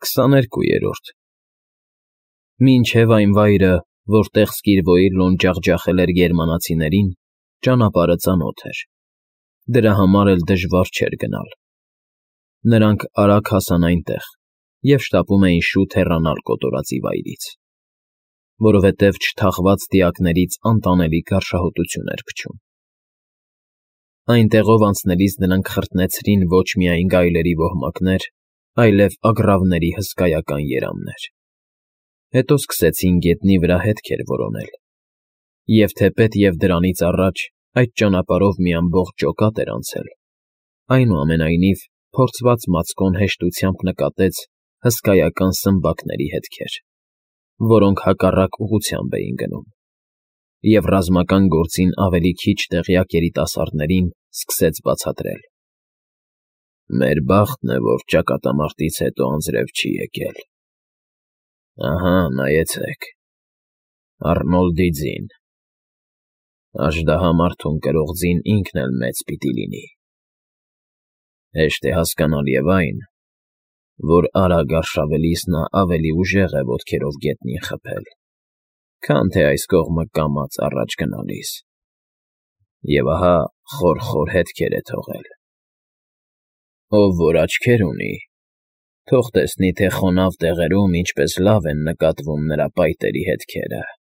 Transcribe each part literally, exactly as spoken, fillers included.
Քսաներկուերորդ Մինչև այն վայրը, որտեղ Սկիրվոյիլլոն ջախջախել էր գերմանացիներին, ճանապարհը ծանոթ էր, դրա համար էլ դժվար չէր գնալ. նրանք արագ հասան այնտեղ և շտապում էին շուտ հեռանալ կոտորածի վայրից, որովհետև չթաղված դիակներից անտանելի գարշահոտություն էր փչում. Այնտեղով անցնելիս նրանք խրտնեցրին ոչ միայն գայլերի ոհմակներ, այլև ագռավների հսկայական երամներ, հետո սկսեցին գետնի վրա հետքեր որոնել, և թեպետ և դրանից առաջ այդ ճանապարհով մի ամբողջ ջոկատ էր անցել, այնուամենայնիվ փորձված Մացկոն հեշտությամբ նկատեց հսկայական սմբակների հետքեր, որոնք հակառակ ուղղությամբ էին գնում, և ռազմական գործին ավելի քիչ տեղյակ երիտասարդներին սկսեց բացատրել. «Մեր բախտն է, որ ճակատամարտից հետո անձրև չի եկել… Ահա, նայեցեք… Առնոլդի ձին… Աժդահամարդուն կրող ձին ինքն էլ մեծ պիտի լինի… Հեշտ է հասկանալ և այն, որ արագ արշավելիս նա ավելի ուժեղ է ոտքերով գետնին խփել, քան թե այս կողմը կամաց առաջ գնալիս… Եվ ահա խոր֊խոր հետքեր է թողել… Ով որ աչքեր ունի, թող տեսնի, թե խոնավ տեղերում ինչպես լավ են նկատվում նրա պայտերի հետքերը…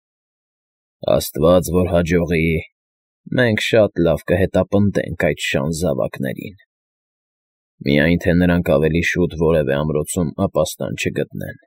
Աստված որ հաջողի, մենք շատ լավ կհետապնդենք այդ շան զավակներին… Միայն թե նրանք ավելի շուտ որևէ ամրոցում ապաստան չգտնեն… ֊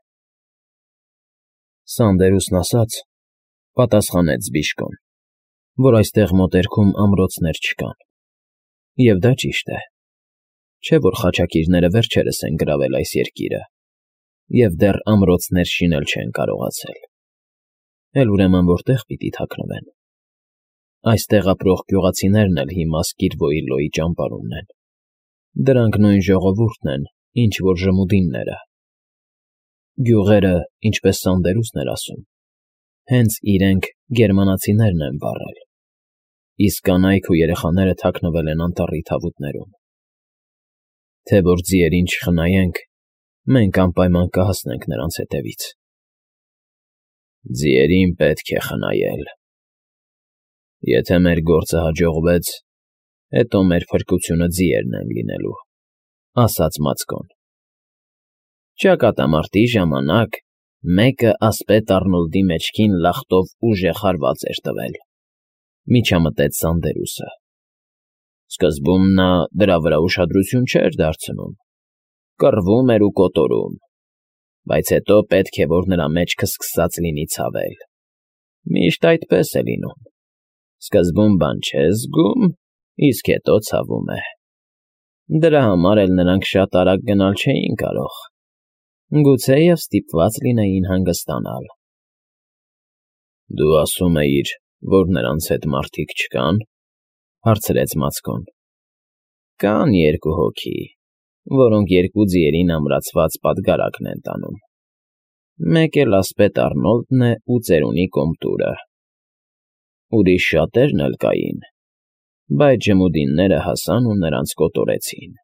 Սանդերուսն ասաց,֊ պատասխանեց Զբիշկոն,֊ որ այստեղ մոտերքում ամրոցներ չկան, և դա ճիշտ է… Չէ՞ որ խաչակիրները վերջերս են գրավել այս երկիրը և դեռ ամրոցներ շինել չեն կարողացել… Էլ ուրեմն որտե՞ղ պիտի թաքնվեն… Այստեղ ապրող գյուղացիներն էլ հիմա Սկիրվոյիլլոյի ճամբարումն են… Դրանք նույն ժողովուրդն են, ինչ որ ժմուդինները… Գյուղերը, ինչպես Սանդերուսն էր ասում, հենց իրենք գերմանացիներն են վառել, իսկ կանայք ու երեխաները թաքնվել են անտառի թավուտներում… Թե որ ձիերին չխնայենք, մենք անպայման կհասնենք նրանց ետևից… ֊ Ձիերին պետք է խնայել… Եթե մեր գործը հաջողվեց, հետո մեր փրկությունը ձիերն են լինելու,֊ ասաց Մացկոն։ ֊ Ճակատամարտի ժամանակ մեկը ասպետ Առնոլդի մեջքին լախտով ուժեղ հարված էր տվել,֊ միջամտեց Սանդերուսը։ Սկզբում նա դրա վրա ուշադրություն չէր դարձնում, կռվում էր ու կոտորում, բայց հետո պետք է որ նրա մեջքը սկսած լինի ցավել… Միշտ այդպես է լինում. սկզբում բան չես զգում, իսկ հետո ցավում է… Դրա համար էլ նրանք շատ արագ գնալ չէին կարող, գուցեև ստիպված լինեին հանգստանալ… ֊ Դու ասում էիր, որ նրանց հետ մարդիկ չկա՞ն,֊ հարցրեց Մացկոն։ ֊ Կան երկու հոգի, որոնք երկու ձիերին ամրացված պատգարակն են տանում… Մեկ էլ ասպետ Առնոլդն է ու ծերունի Կոմտուրը… Ուրիշ շատերն էլ կային, բայց ժմուդինները հասան ու նրանց կոտորեցին…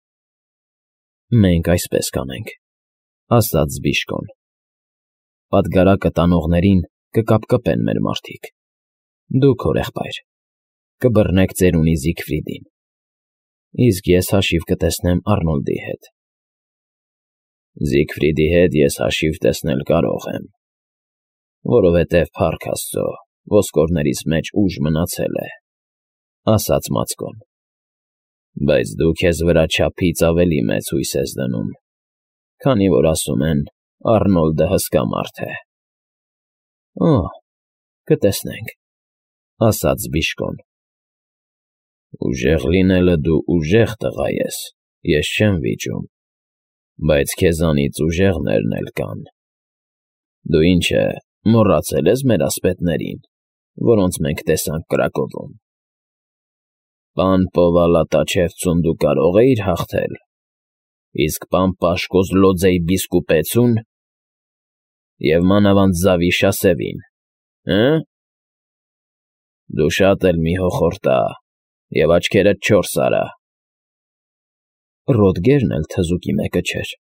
֊ Մենք այսպես կանենք,֊ ասաց Զբիշկոն. պատգարակը տանողներին կկապկպեն մեր մարդիկ, դուք, հորեղբայր, կբռնեք ծերունի Զիգֆրիդին, իսկ ես հաշիվ կտեսնեմ Առնոլդի հետ… ֊ Զիգֆրիդի հետ ես հաշիվ տեսնել կարող եմ, որովհետև, փառք աստծո, ոսկորներիս մեջ ուժ մնացել է,֊ ասաց Մացկոն,֊ բայց դու քեզ վրա չափից ավելի մեծ հույս ես դնում, քանի որ ասում են Առնոլդը հսկա մարդ է… ֊ Օ՜, կտեսնենք,֊ ասաց Զբիշկոն։ ֊ Ուժեղ լինելը դու ուժեղ տղա ես, ես չեմ վիճում, բայց քեզանից ուժեղներն էլ կան… Դու ինչ է, մոռացել ես մեր ասպետներին, որոնց մենք տեսանք Կրակովում… Պան Պովալատաչևցուն դու կարո՞ղ էիր հաղթել, իսկ պան Պաշկոզլոձեի բիսկուպեցու՞ն… և մանավանդ Զավիշա Սևին, հը՞… Դու շատ էլ մի հոխորտա և աչքերդ չորս արա… Ռոդգերն էլ թզուկի մեկը չէր,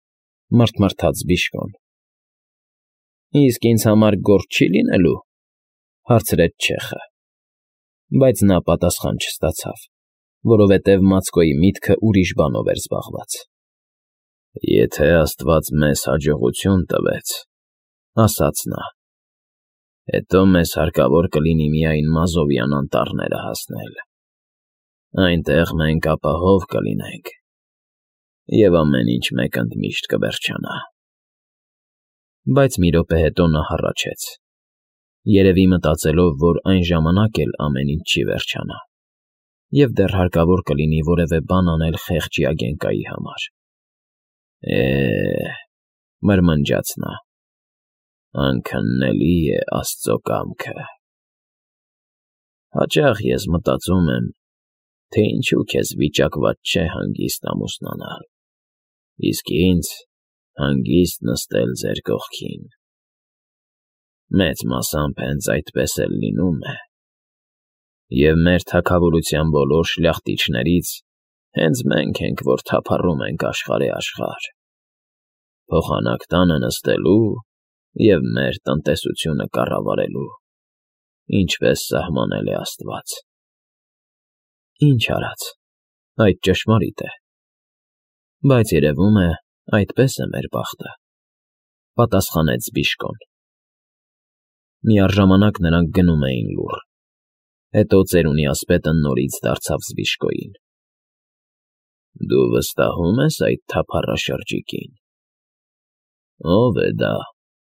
Մռթմռթաց Բիշկոն։ Իսկ ինձ համար գործ չի լինելու, հարցրեց չեխը, բայց նա պատասխան չստացավ, որովհետև Մացկոյի միտքը ուրիշ բանով էր զբաղված։ Եթե Աստված մեզ հաջողություն տվեց, ասաց նա, հետո մեզ հարկավոր կլինի միայն Մազովյան անտառները հասնել։ Այնտեղ մենք ապահով կլինենք, և ամեն ինչ մեկ ընդմիշտ կվերջանա։ Բայց մի րոպե հետո նա հառաչեց, երևի մտածելով, որ այն ժամանակ էլ ամեն ինչ չի վերջանա, և դեռ հարկավոր կլինի որևէ բան անել խեղճի ագենկայի համար։ Է՜, մրմնջաց նա, անքննելի է Աստծո կամքը։ Հաճախ ես մտածում եմ, թե ինչու քեզ վիճակված չէ հանգիստ ամուսնանալ, իսկ ինձ հանգիստ նստել ձեր կողքին։ Մեծ մասամբ հենց այդպես էլ լինում է, և մեր թագավորության բոլոր շլախտիչներից հենց մենք ենք, որ թափառում ենք աշխարհեաշխարհ, փոխանակ տանը նստելու և մեր տնտեսությունը կառավարելու, ինչպես սահմանել է Աստված։ Ինչ արած, այդ ճշմարիտ է, բայց երևում է, այդպես է մեր բախտը, պատասխանեց Բիշկոն։ Միառժամանակ նրանք գնում էին լուռ, հետո ծերունի ասպետը նորից դարձավ Զբիշկոյին։ Դու վստահում ես այդ թափառաշրջիկին։ Ո՞վ է դա։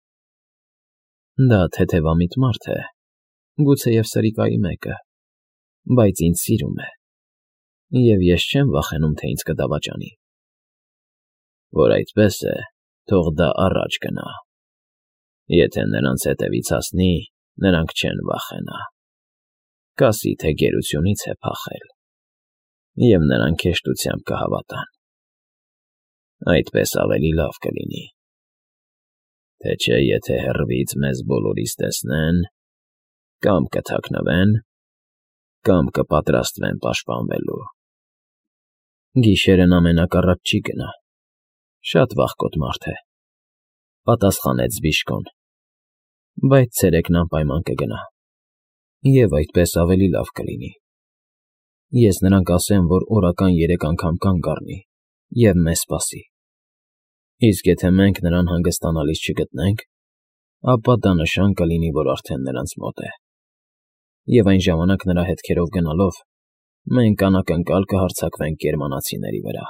Դա թեթևամիտ մարդ է, գուցեև սրիկայի մեկը, բայց ինձ սիրում է, և ես չեմ վախենում, թե ինձ կդավաճանի։ Որ այդպես է, թող դա առաջ գնա։ Եթե նրանց հետևից հասնի, նրանք չեն վախենա, կասի, թե գերությունից է փախել, և նրանք հեշտությամբ կհավատան։ Այդպես ավելի լավ կլինի։ Թե չէ, եթե հեռվից մեզ բոլորիս տեսնեն, կամ կթաքնվեն, կամ կպատրաստվեն պաշտպանվելու։ Գիշերն ամենակարճ չի գնա, շատ վախկոտ մարդ է, պատասխանեց Բիշկոն, բայց ցերեկն անպայման կգնա, և այդպես ավելի լավ կլինի։ Ես նրան կասեմ, որ օրական երեք անգամ կանգ առնի և մեզ սպասի։ Իսկ եթե մենք նրան հանգստանալիս չգտնենք, ապա դա նշան կլինի, որ արդեն նրանց մոտ է, և այն ժամանակ նրա հետքերով գնալով մենք անակնկալ կհարձակվենք գերմանացիների վրա։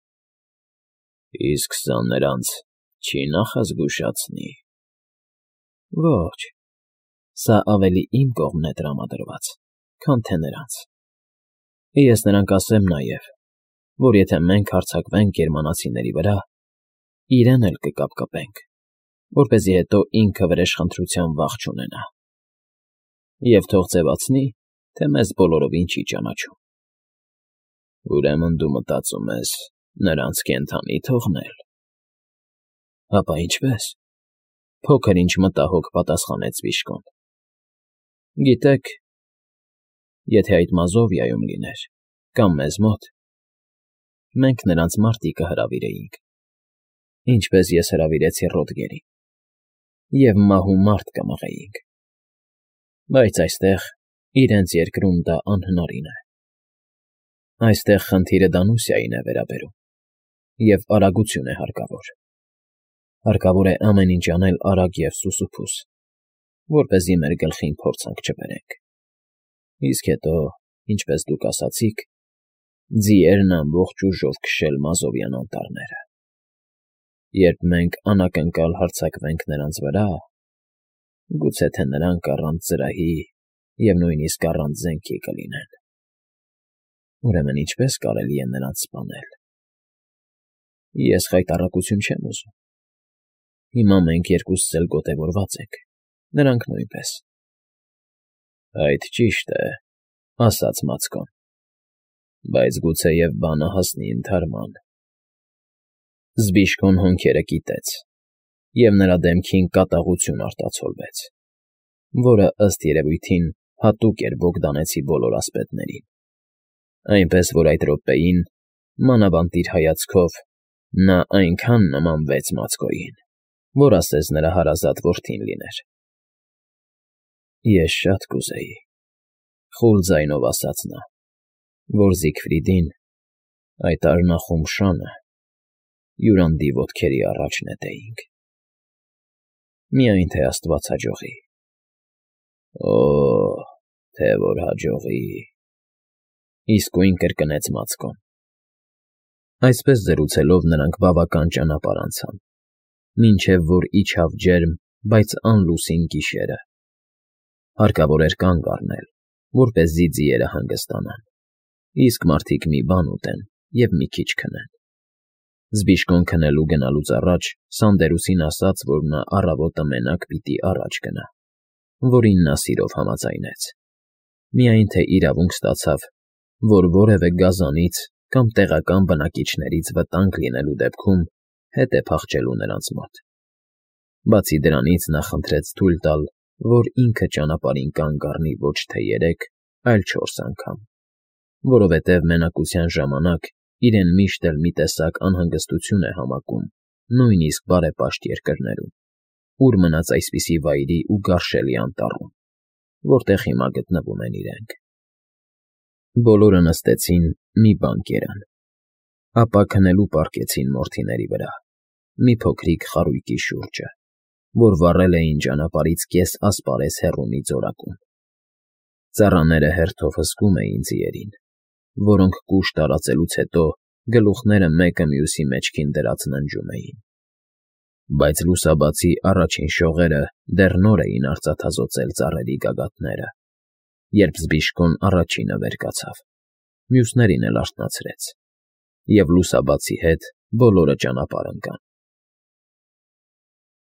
Իսկ սա նրանց չի նախազգուշացնի։ Ոչ, սա ավելի իմ կողմն է տրամադրված, քան թե նրանց։ Ես նրան կասեմ նաև, որ եթե մենք հարձակվենք գերմանացիների վրա, իրեն էլ կկապկպենք, որպեսզի հետո ինքը վրեժխնդրության վախ չունենա։ Եվ թող ձևացնի, թե մեզ բոլորովին չի ճանաչում։ Ուրեմն դու մտածում ես նրանց կենդանի թողնել։ Ապա ինչպես, փոքր-ինչ մտահոգ պատասխանեց Բիշկոն։ Գիտեք, եթե այդ Մազովիայում լիներ, կամ մեզ մոտ, մենք նրանց մարտի կհրավիրեինք, ինչպես ես հրավիրեցի Ռոդգերին, և մահու մարտ կմղեինք։ Բայց այստեղ, իրենց երկրում դա անհնարին է։ Այստեղ խնդիրը Դանուսիային է վերաբերում, և արագություն է հարկավոր։ Հարկավոր է ամեն ինչ անել արագ և սուսուփուս, որպեսզի մեր գլխին փորձանք չբերենք։ Իսկ հետո, ինչպես դուք ասացիք, ձիերն ամբողջ ուժով քշել Մազովյան անտառները։ Երբ մենք անակնկալ հարձակվենք նրանց վրա, գուցե թե նրանք առանց զրահի և նույնիսկ առանց զենքի կլինեն։ Ուրեմն ինչպե՞ս կարելի է նրանց սպանել։ Ես խայտառակություն չեմ ուզում։ Հիմա մենք երկուսս էլ գոտևորված ենք, նրանք նույնպես։ Այդ ճիշտ է, ասաց Մացկոն, բայց գուցեև բանը հասնի ընդհարման։ Զբիշկոն հոնքերը կիտեց, և նրա դեմքին կատաղություն արտացոլվեց, որը, ըստ երևույթին, հատուկ էր Բոգդանեցի բոլոր ասպետներին, այնպես որ այդ րոպեին, մանավանդ իր հայացքով, Նա այնքան նմանվեց Մացկոյին, որ ասես նրա հարազատ որդին լիներ։ Ես շատ կուզեի, խուլ ձայնով ասաց նա, որ Զիգֆրիդին, այդ արմախում շանը, յուրանդի ոտքերի առաջ նետեինք։ Միայն թե աստված հաջողի։ Օ՜, թե որ հաջողի, իսկույն կրկնեց Մացկոն։ Այսպես զրուցելով նրանք բավական ճանապարհ անցան, մինչև որ իջավ ջերմ, բայց անլուսին գիշերը։ Հարկավոր էր կանգ առնել, որպեսզի ձիերը հանգստանան, իսկ մարդիկ մի բան ուտեն և մի քիչ քնեն։ Զբիշկոն քնելու գնալուց առաջ Սանդերուսին ասաց, որ նա առավոտը մենակ պիտի առաջ գնա, որին նա սիրով համաձայնեց, միայն թե իրավունք ստացավ, որ որևէ գազանից կամ տեղական բնակիչներից վտանգ լինելու դեպքում հետ է փախչելու նրանց մոտ։ Բացի դրանից նա խնդրեց թույլ տալ, որ ինքը ճանապարհին կանգ առնի ոչ թե երեք, այլ չորս անգամ, որովհետև մենակության ժամանակ իրեն միշտ էլ մի տեսակ անհանգստություն է համակում նույնիսկ բարեպաշտ երկրներում, ուր մնաց այսպիսի վայրի ու գարշելի անտառում, որտեղ հիմա գտնվում են իրենք։ Բոլորը նստեցին մի բան կերան, ապա քնելու պառկեցին մորթիների վրա, մի փոքրիկ խարույկի շուրջը, որ վառել էին ճանապարհից կես ասպարեզ հեռու մի ձորակում։ Ծառաները հերթով հսկում էին ձիերին, որոնք կուշ տարածելուց հետո գլուխները մեկը մյուսի մեջքին դրած ննջում էին։ Բայց լուսաբացի առաջին շողերը դեռ նոր էին արծաթազօծել ծառերի գագաթները, երբ Զբիշկոն առաջինը վեր կացավ, մյուսներին էլ արթնացրեց, և լուսաբացի հետ բոլորը ճանապարհ ընկան։